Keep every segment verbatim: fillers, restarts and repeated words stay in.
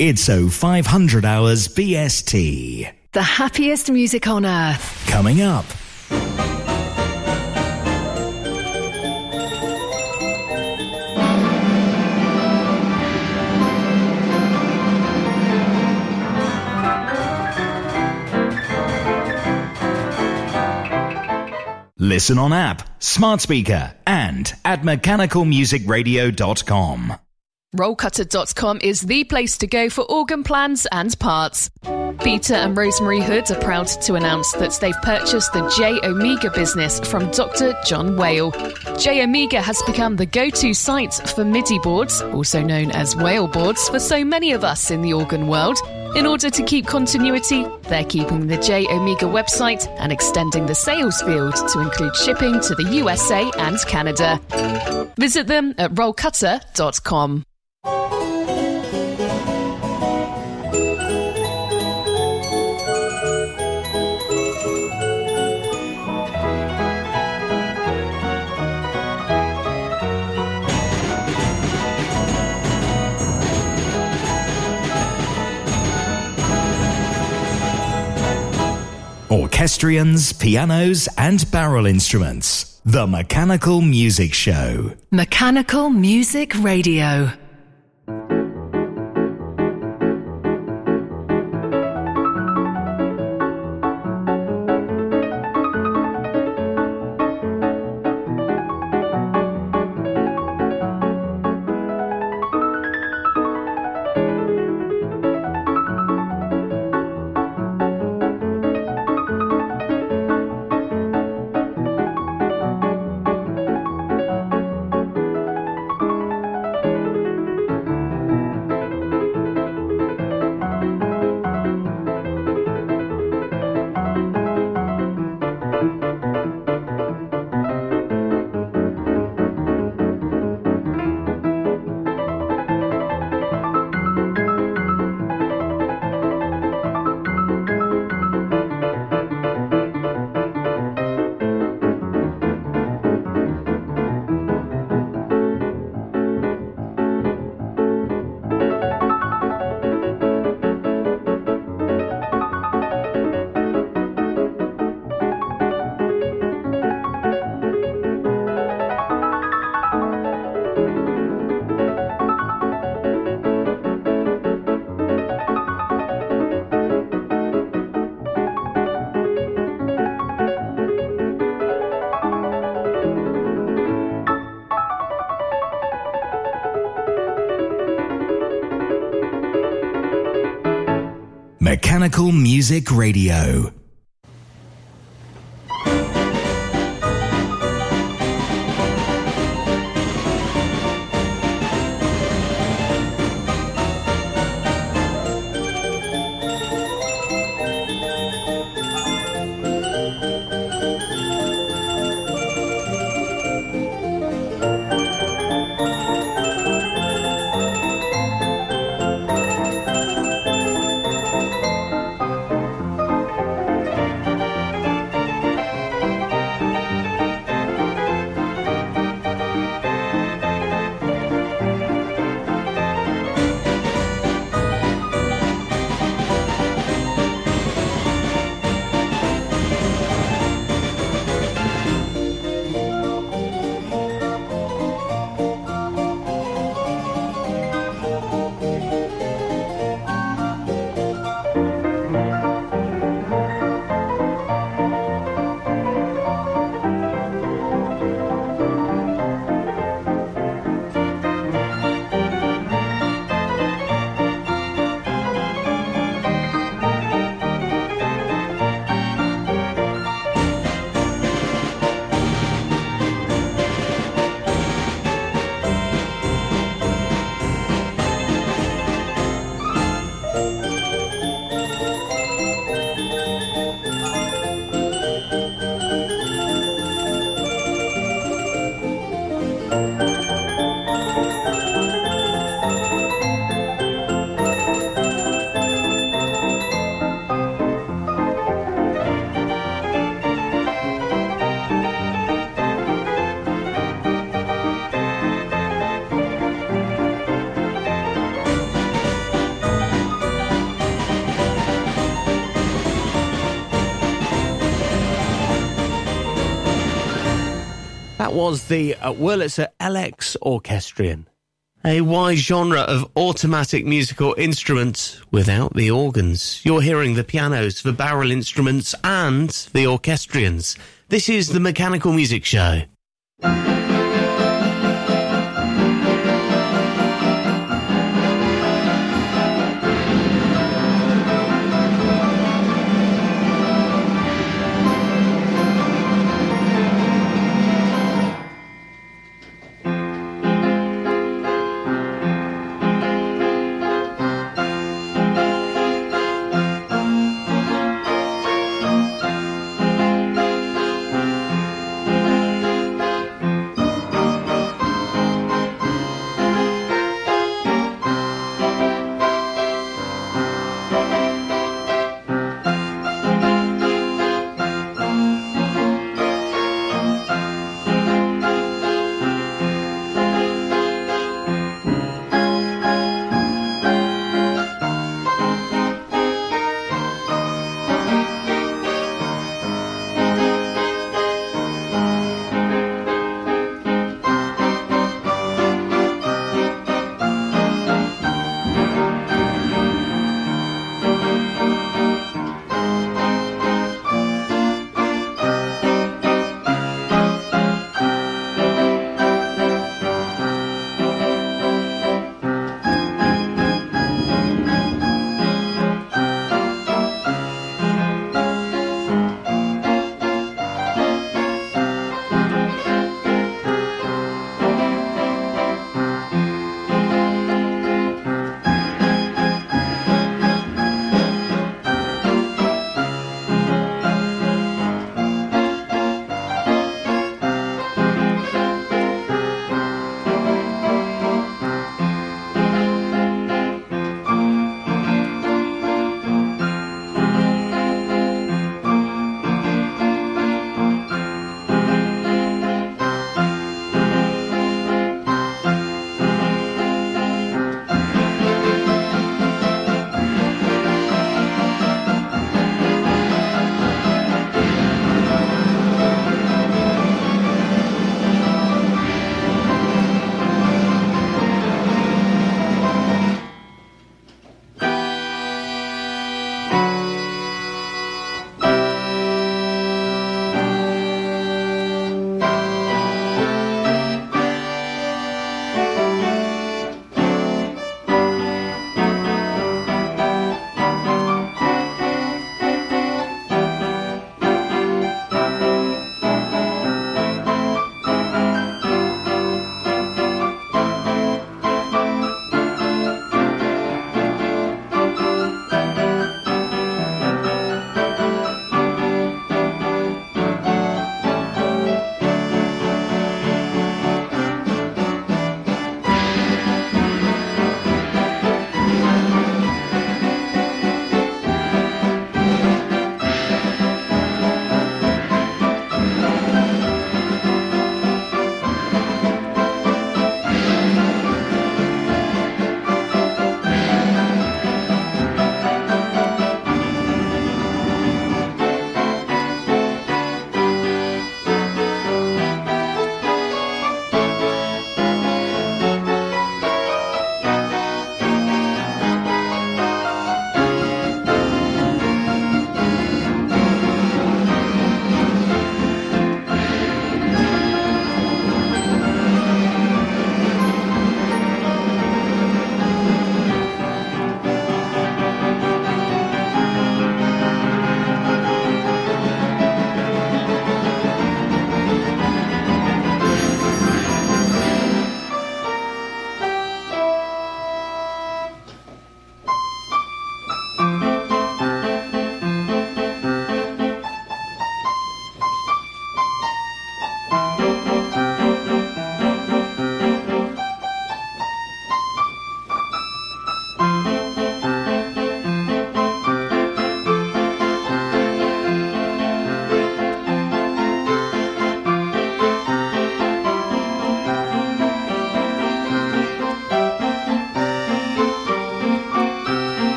It's oh five hundred hours B S T. The happiest music on earth. Coming up. Listen on app, smart speaker, and at mechanical music radio dot com. roll cutter dot com is the place to go for organ plans and parts. Peter and Rosemary Hood are proud to announce that they've purchased the J Omega business from Doctor John Whale. J Omega has become the go-to site for MIDI boards, also known as Whale boards, for so many of us in the organ world. In order to keep continuity, they're keeping the J Omega website and extending the sales field to include shipping to the U S A and Canada. Visit them at roll cutter dot com. Orchestrions, pianos, and barrel instruments. The Mechanical Music Show. Mechanical Music Radio. Mechanical Music Radio. That was the uh, Wurlitzer L X Orchestrion, a wide genre of automatic musical instruments without the organs. You're hearing the pianos, the barrel instruments and the orchestrions. This is the Mechanical Music Show.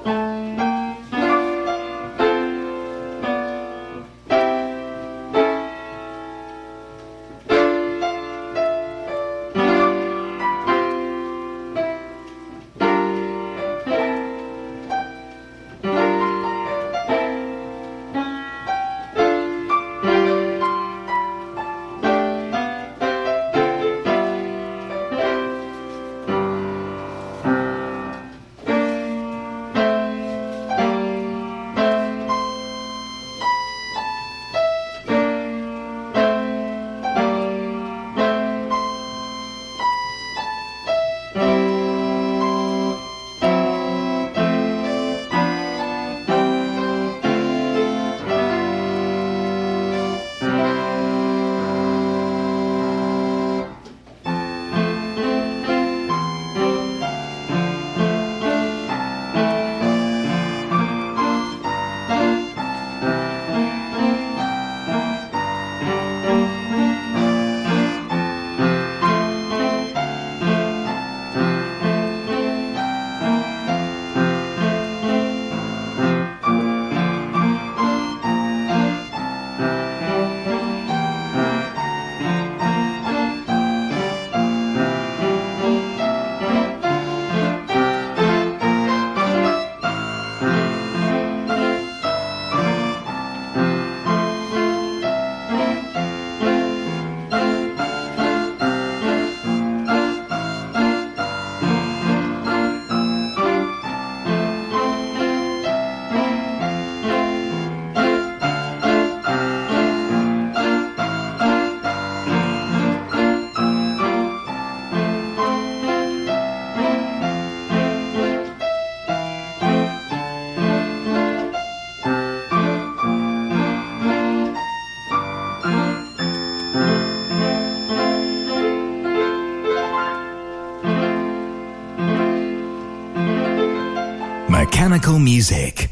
Mechanical Music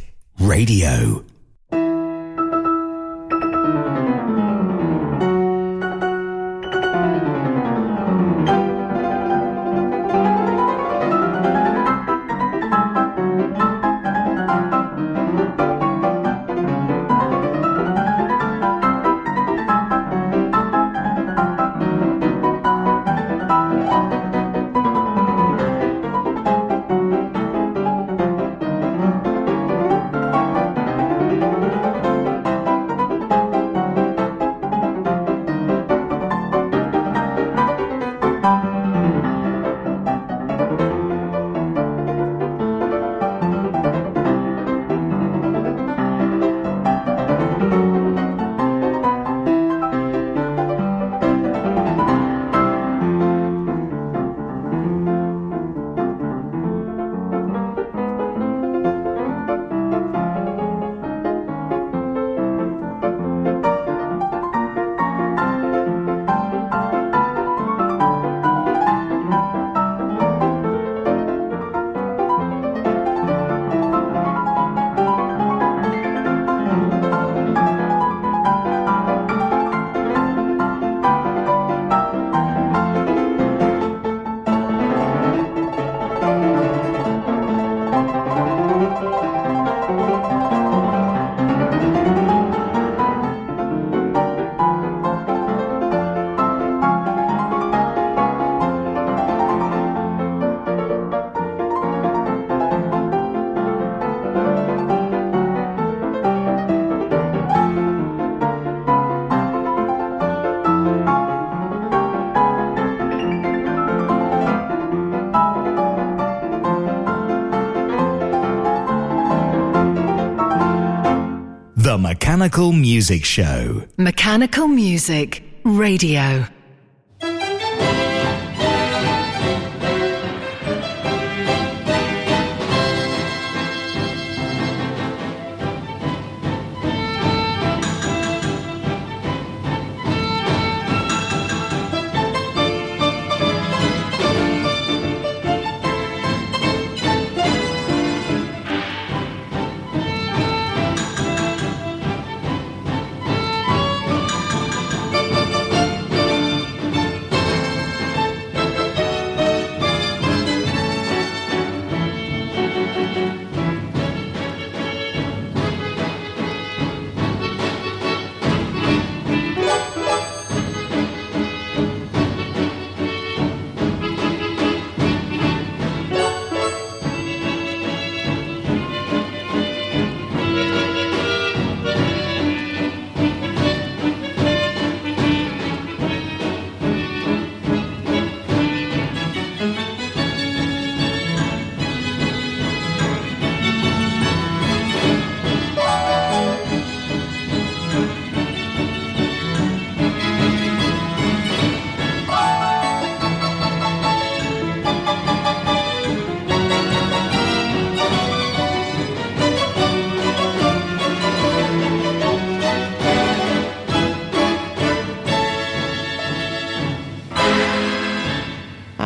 Radio. The Mechanical Music Show. Mechanical Music Radio.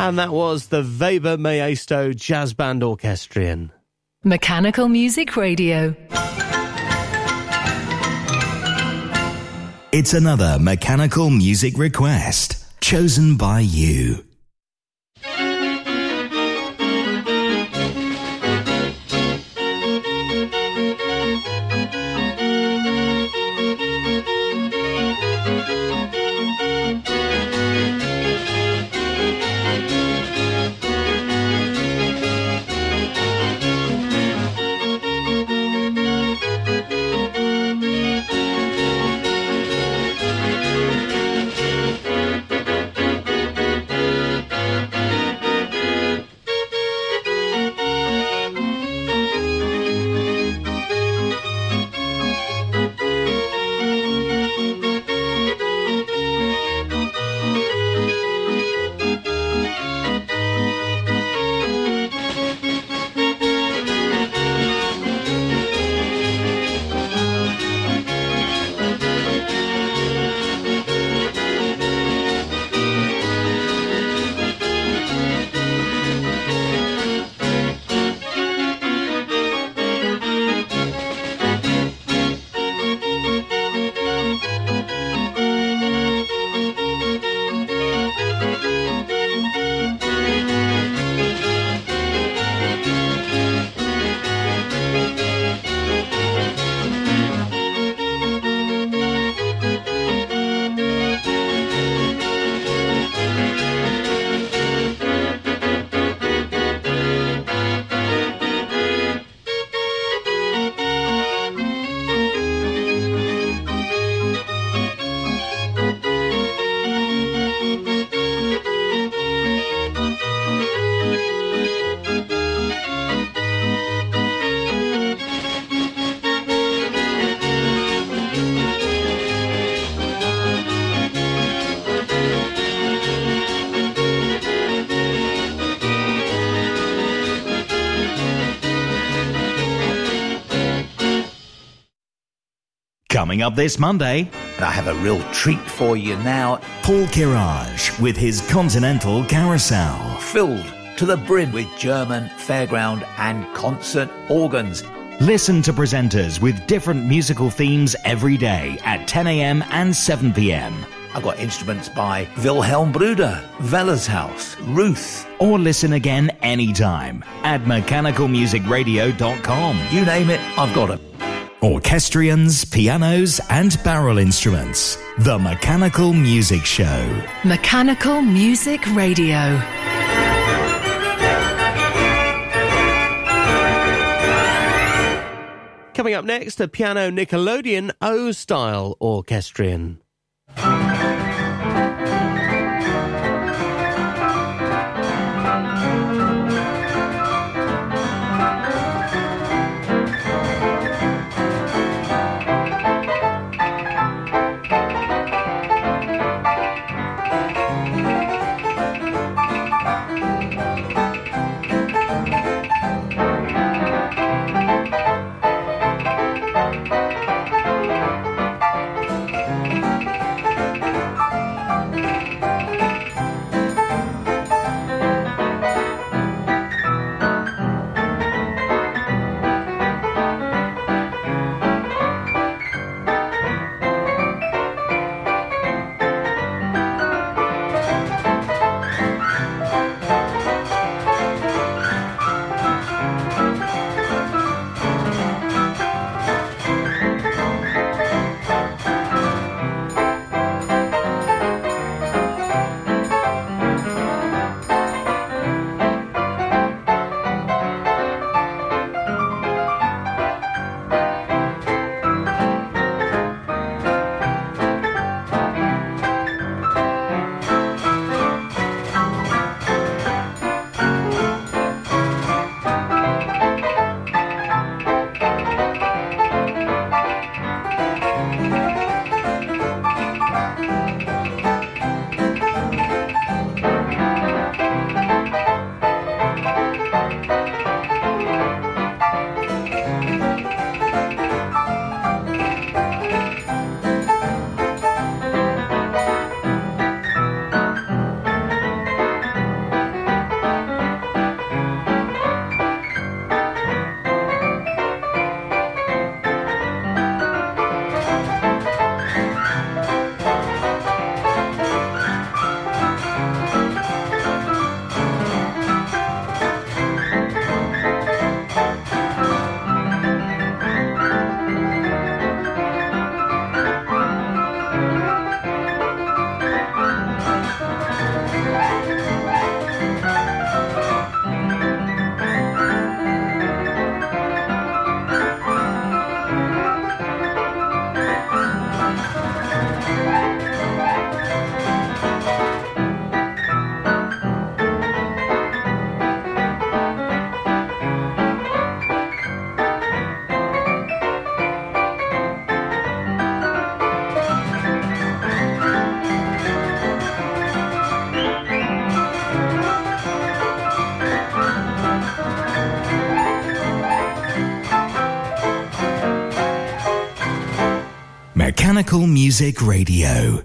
And that was the Weber Maestro Jazz Band Orchestrion. Mechanical Music Radio. It's another mechanical music request chosen by you. Coming up this Monday, I have a real treat for you now. Paul Kirage with his Continental Carousel. Filled to the brim with German, fairground and concert organs. Listen to presenters with different musical themes every day at ten a.m. and seven p.m. I've got instruments by Wilhelm Bruder, Wellershaus, Ruth. Or listen again anytime at mechanical music radio dot com. You name it, I've got it. Orchestrions, pianos and barrel instruments. The Mechanical Music Show. Mechanical Music Radio. Coming up next, a piano Nickelodeon O-style orchestrion. Mechanical Music Radio.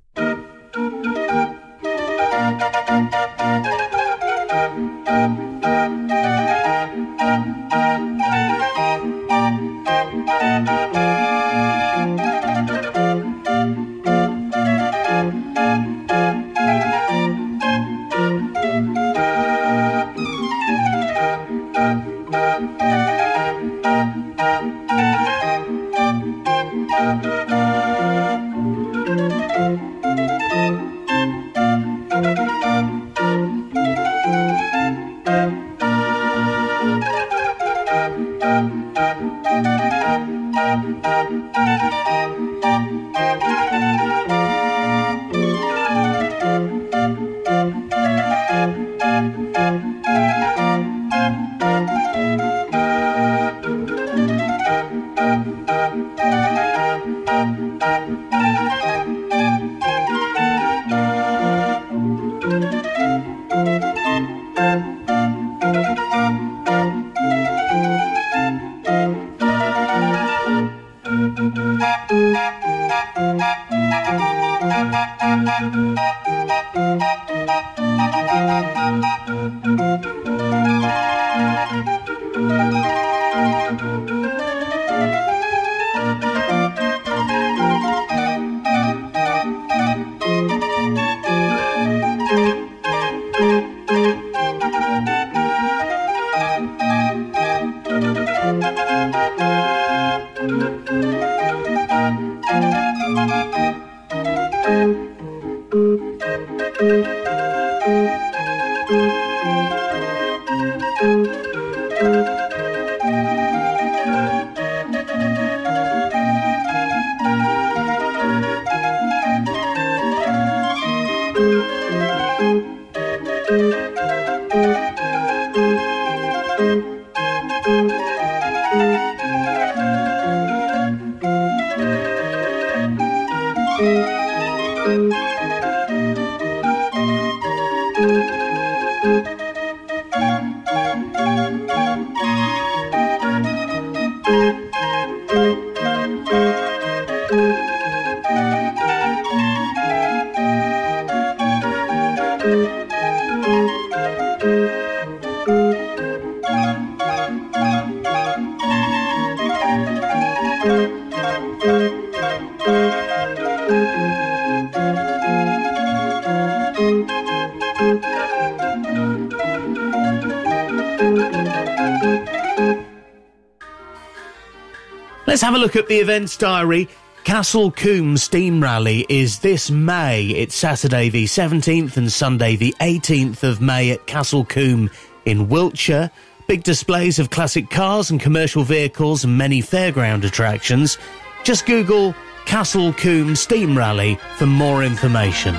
Let's have a look at the events diary. Castle Combe Steam Rally is this May. It's Saturday the seventeenth and Sunday the eighteenth of May at Castle Combe in Wiltshire. Big displays of classic cars and commercial vehicles and many fairground attractions. Just Google Castle Combe Steam Rally for more information.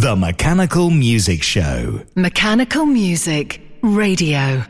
The Mechanical Music Show. Mechanical Music Radio.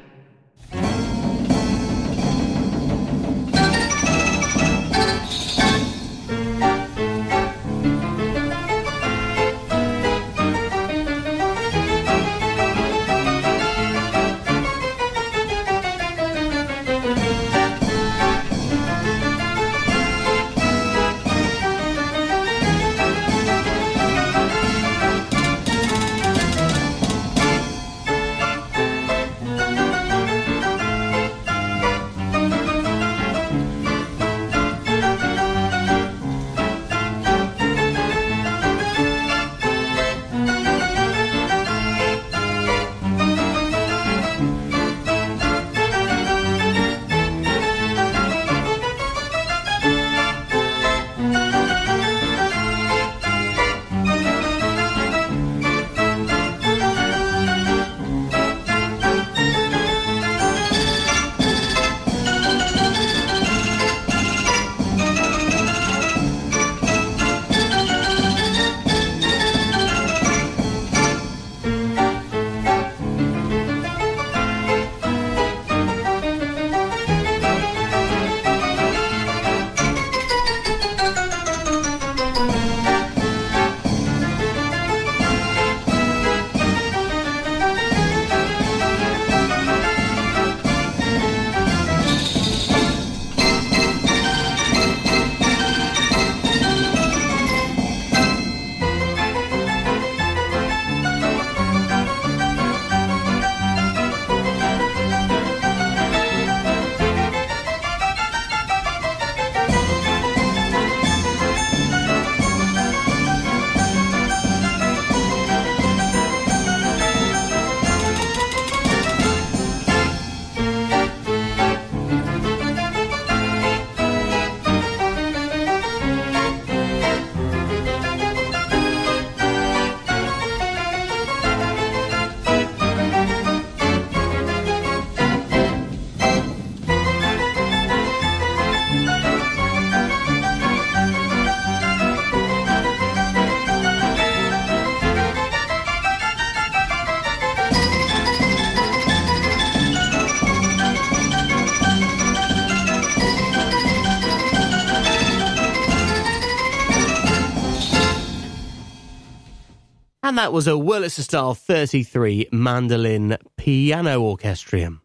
And that was a Wurlitzer Style thirty-three mandolin piano orchestrium.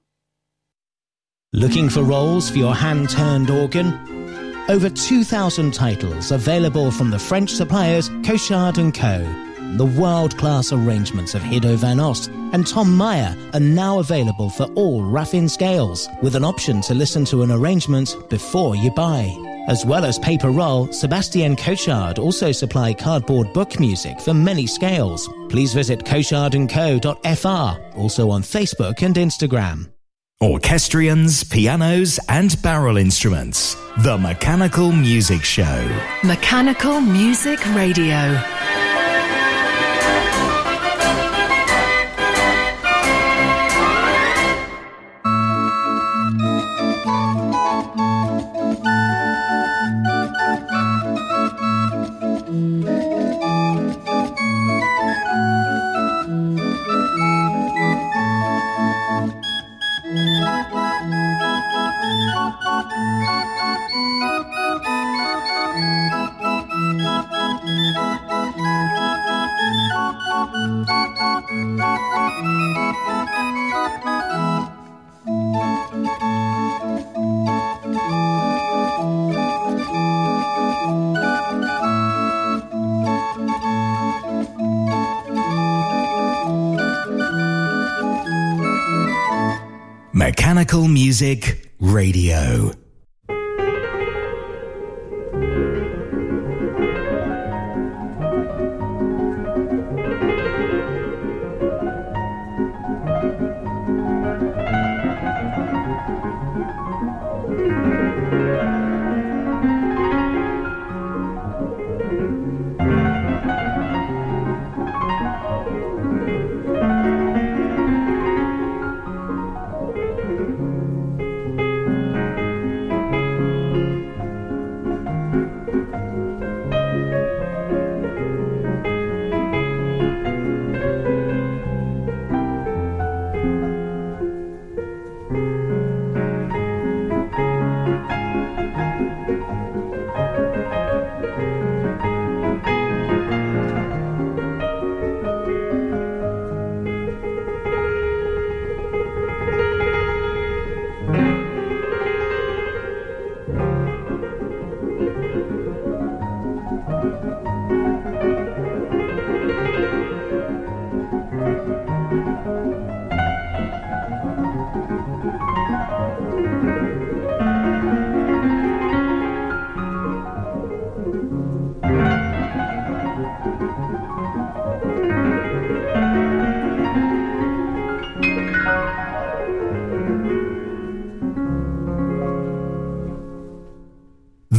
Looking for rolls for your hand-turned organ? Over two thousand titles available from the French suppliers Cochard and Co. The world-class arrangements of Hiddo van Ost and Tom Meyer are now available for all Raffin scales, with an option to listen to an arrangement before you buy. As well as paper roll, Sebastien Cochard also supply cardboard book music for many scales. Please visit cochard and co dot f r, also on Facebook and Instagram. Orchestrions, pianos and barrel instruments. The Mechanical Music Show. Mechanical Music Radio. Mechanical Music Radio.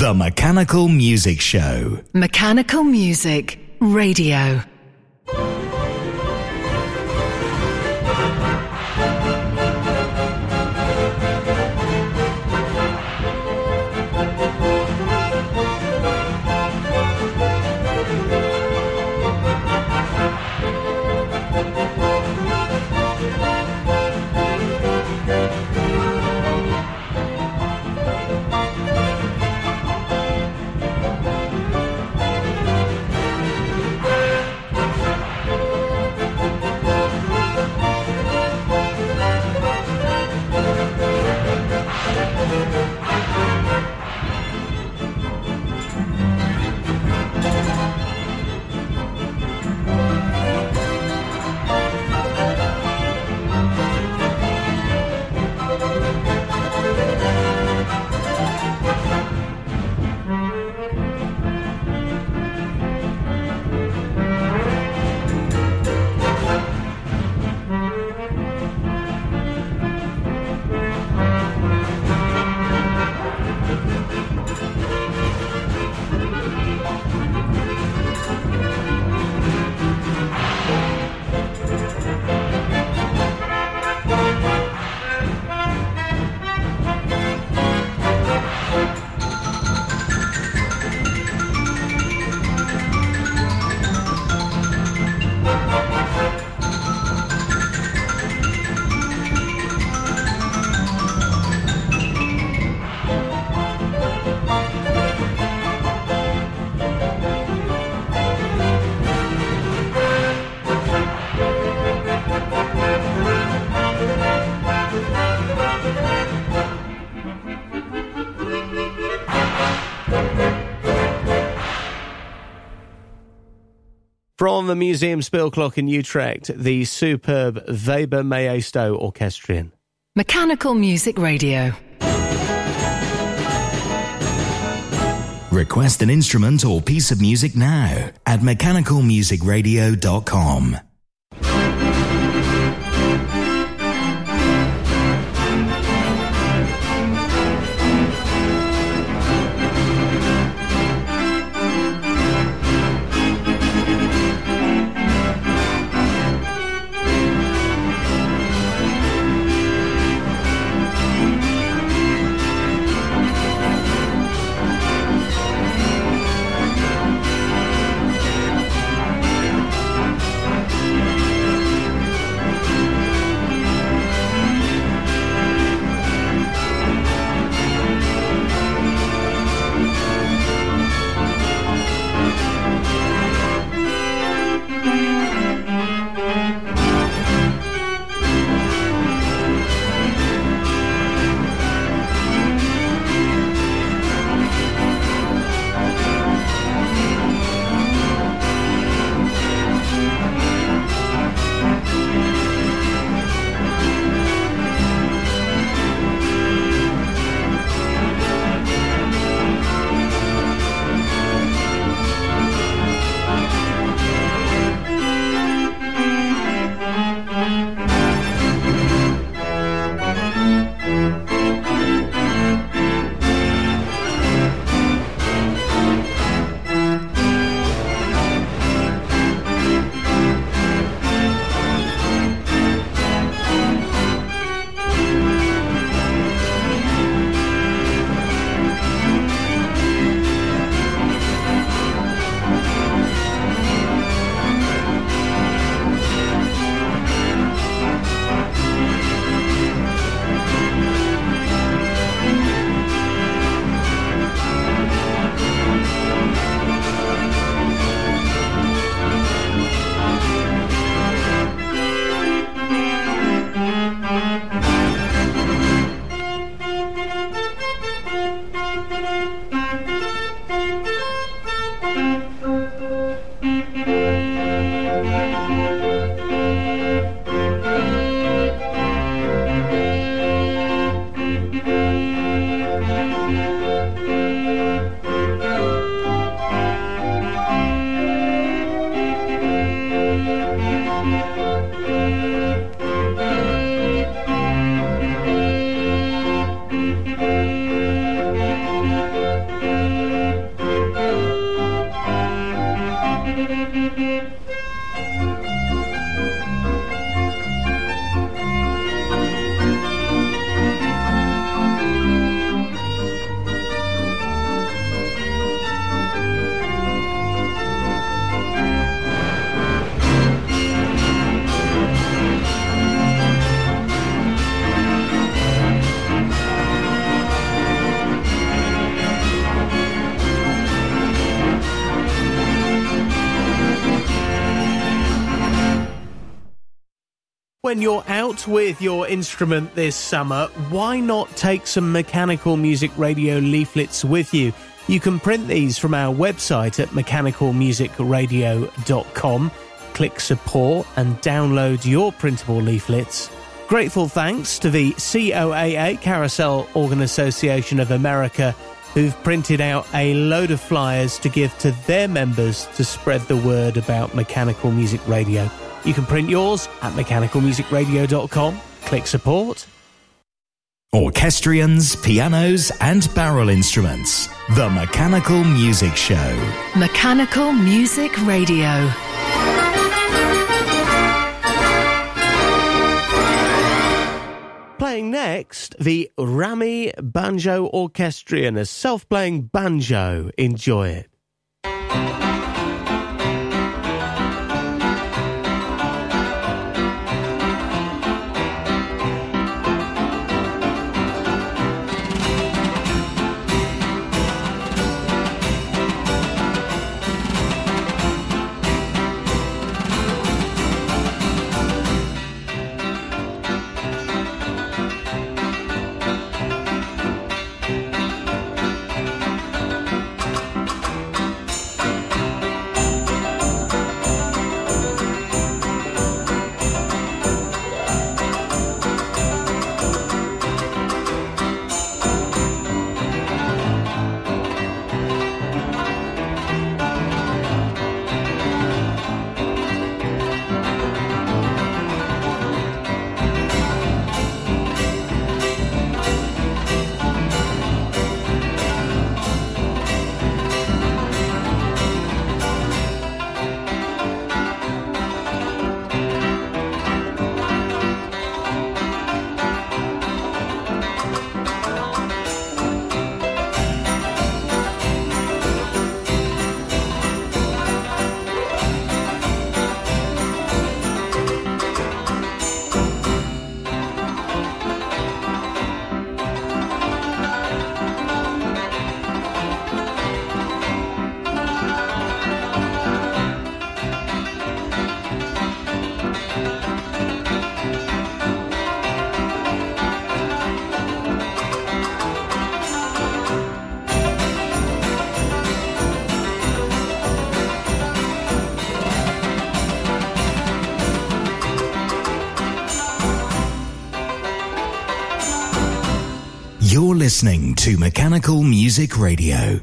The Mechanical Music Show. Mechanical Music Radio. From the Museum Speelklok in Utrecht, the superb Weber Maestro Orchestrion. Mechanical Music Radio. Request an instrument or piece of music now at mechanical music radio dot com. When you're out with your instrument this summer, why not take some Mechanical Music Radio leaflets with you? You can print these from our website at mechanical music radio dot com. Click support and download your printable leaflets. Grateful thanks to the C O A A, Carousel Organ Association of America, who've printed out a load of flyers to give to their members to spread the word about Mechanical Music Radio. You can print yours at mechanical music radio dot com. Click support. Orchestrions, pianos and barrel instruments. The Mechanical Music Show. Mechanical Music Radio. Playing next, the Rami Banjo Orchestrion, a self-playing banjo. Enjoy it. You're listening to Mechanical Music Radio.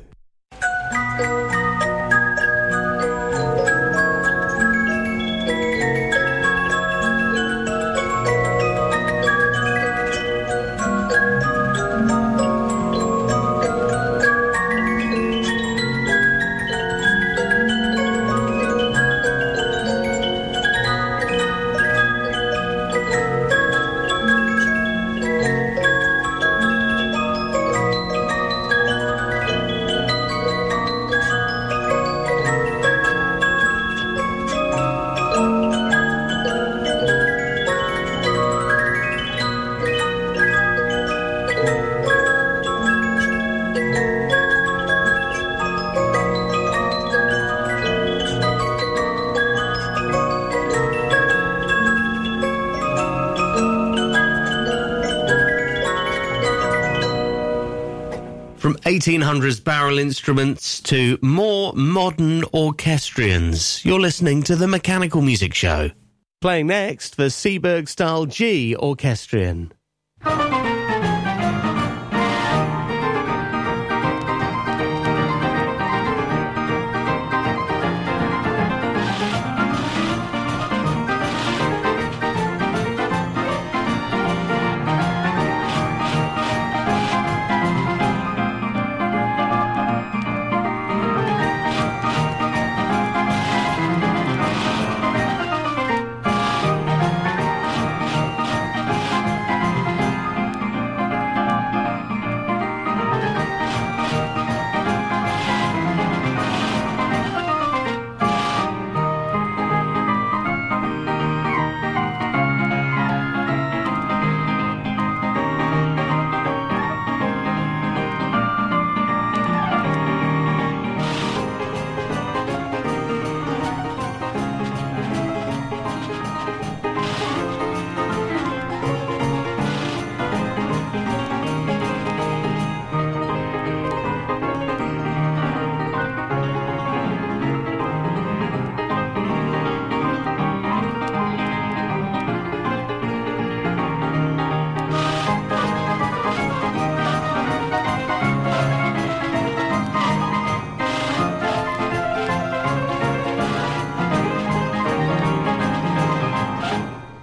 eighteen hundreds barrel instruments to more modern orchestrions. You're listening to the Mechanical Music Show. Playing next, the Seeburg Style G Orchestrion.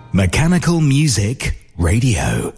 Mechanical Music Radio.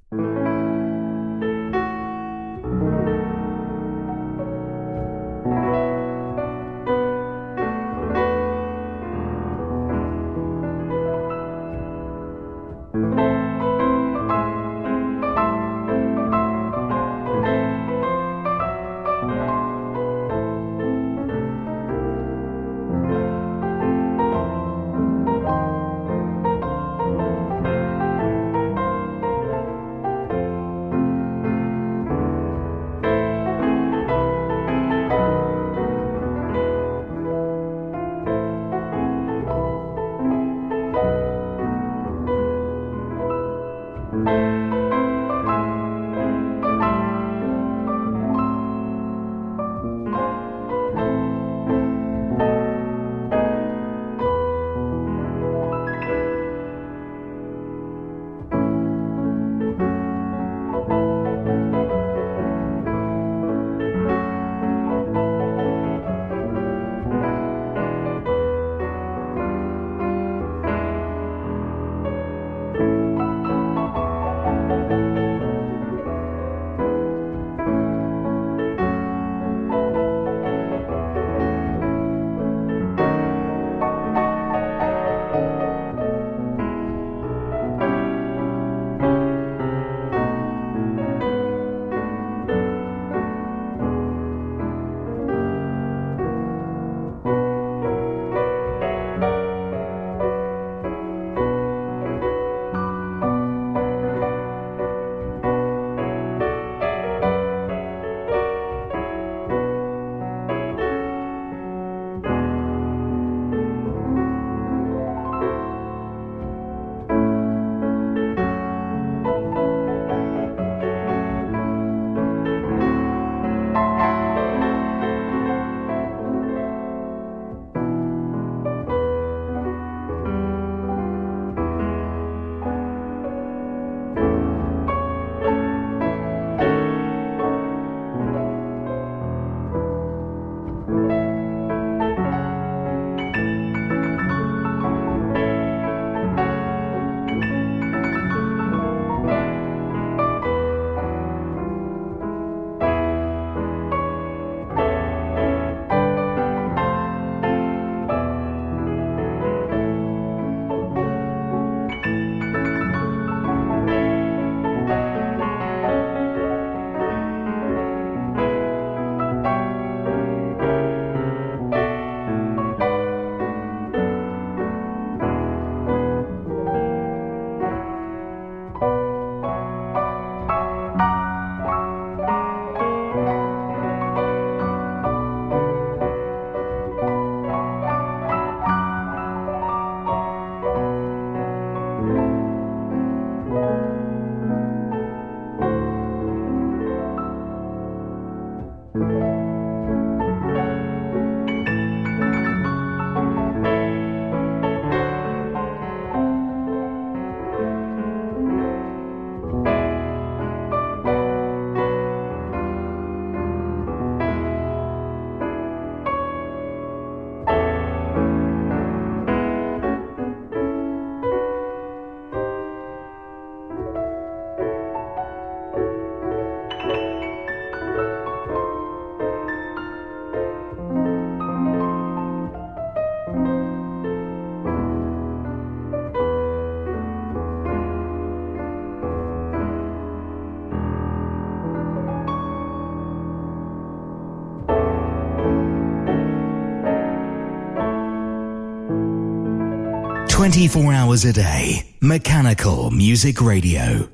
twenty-four hours a day. Mechanical Music Radio.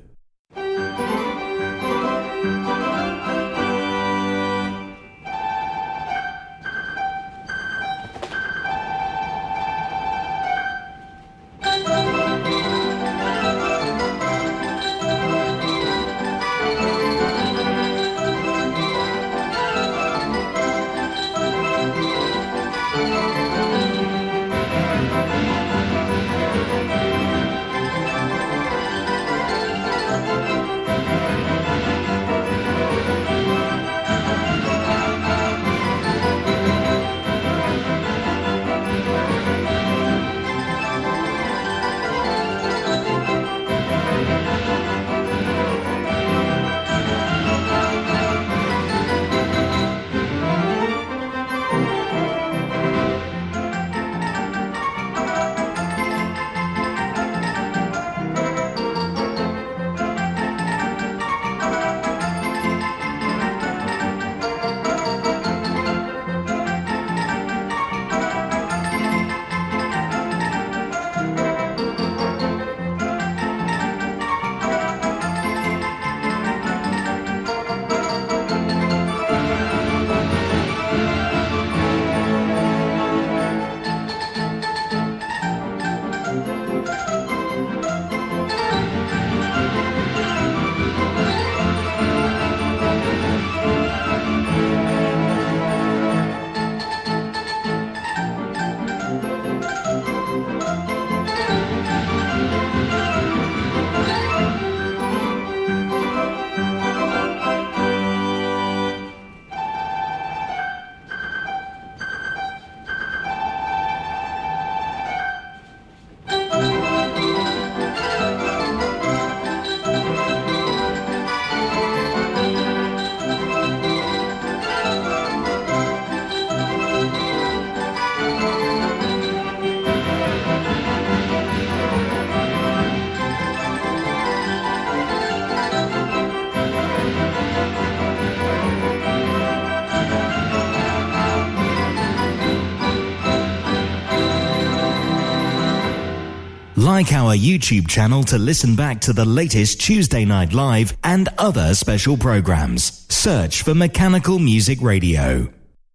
Like our YouTube channel to listen back to the latest Tuesday Night Live and other special programs. Search for Mechanical Music Radio.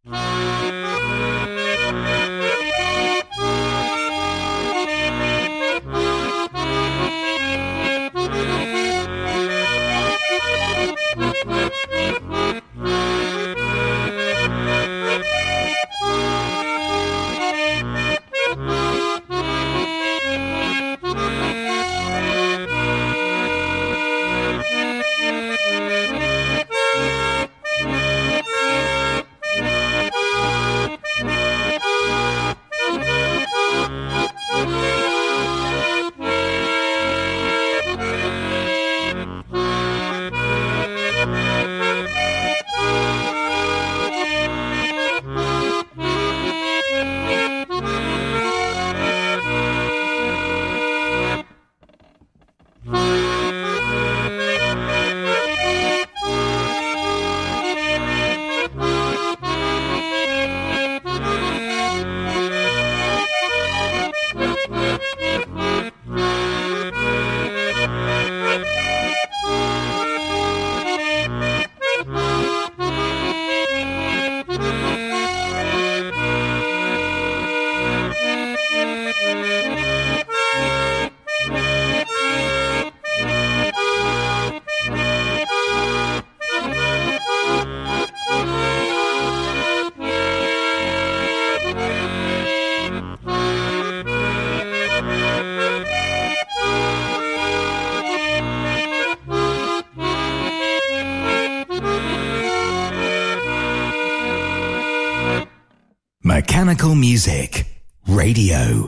Mechanical Music Radio.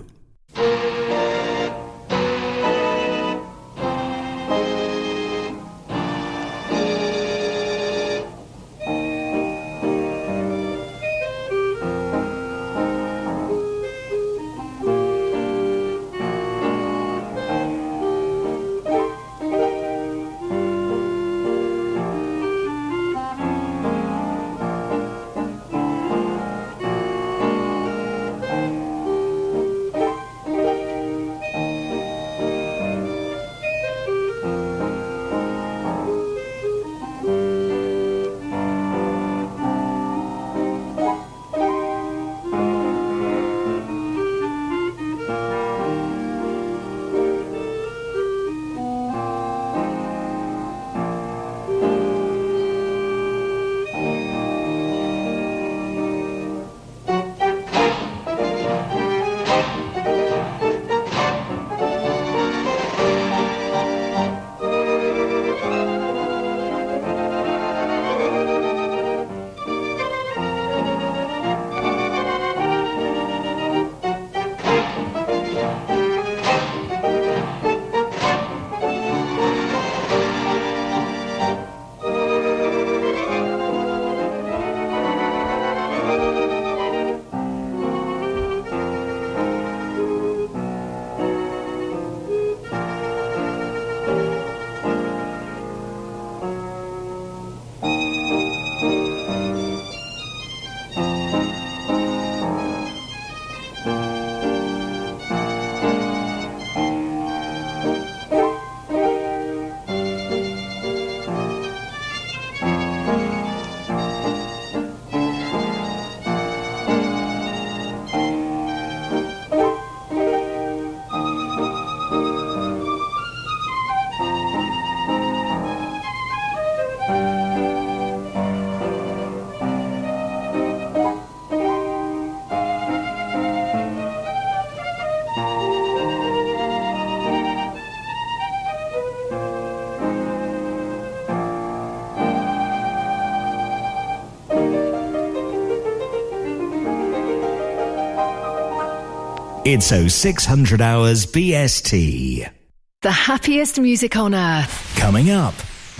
It's oh six hundred hours B S T. The happiest music on earth. Coming up.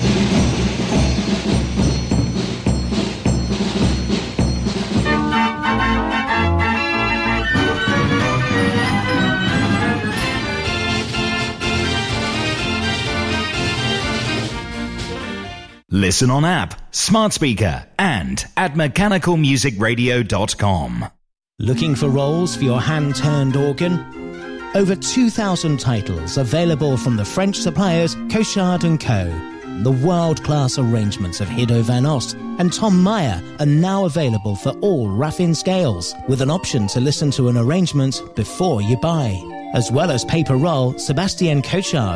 Listen on app, smart speaker, and at mechanical music radio dot com. Looking for rolls for your hand-turned organ? Over two thousand titles available from the French suppliers Cochard and Co. The world-class arrangements of Hiddo van Ost and Tom Meyer are now available for all Raffin scales, with an option to listen to an arrangement before you buy. As well as paper roll, Sebastian Cochard